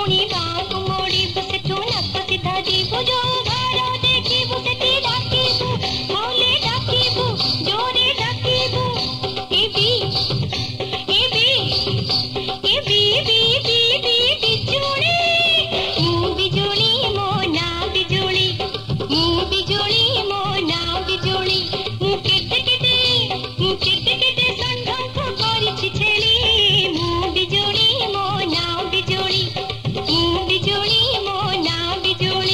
पुणी गाँव मोड़ी सेठू नाक सीधा जीवु जो घर देखिबु सेठी डाकिबु हौले डाकिबु जोरे डाकिबु एबी बिजुली मु बिजुली मो ना बिजुली मु बिजुली मो ना बिजुली मु केते संढंक करिछि छेली मु बिजुली मो ना बिजुली मु बिजुली मो ना बिजुली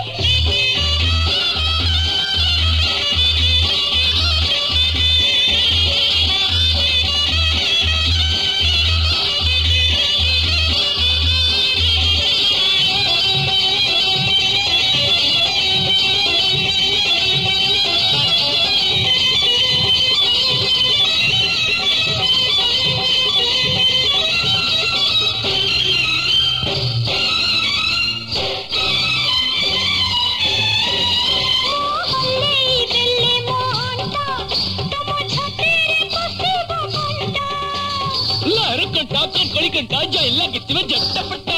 कड़ी कंटा जाइला कितने जट्टा पट्टा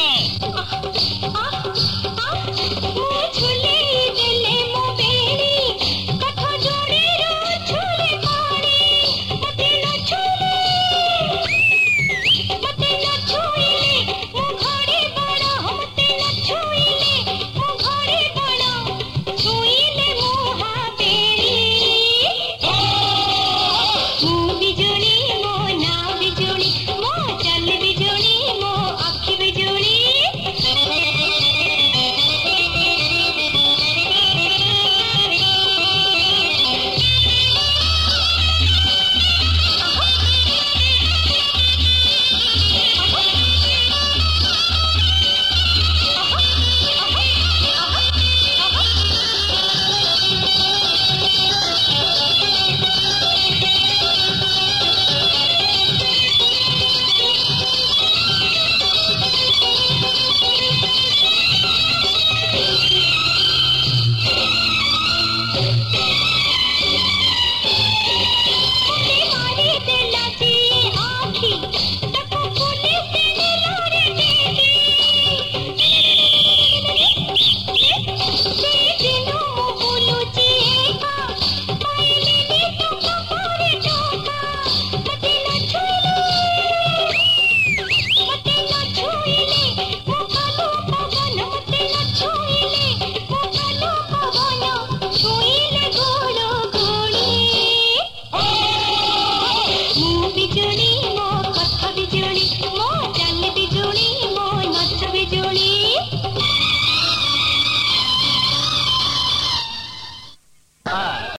बिजुली मो कथा बिजुली मो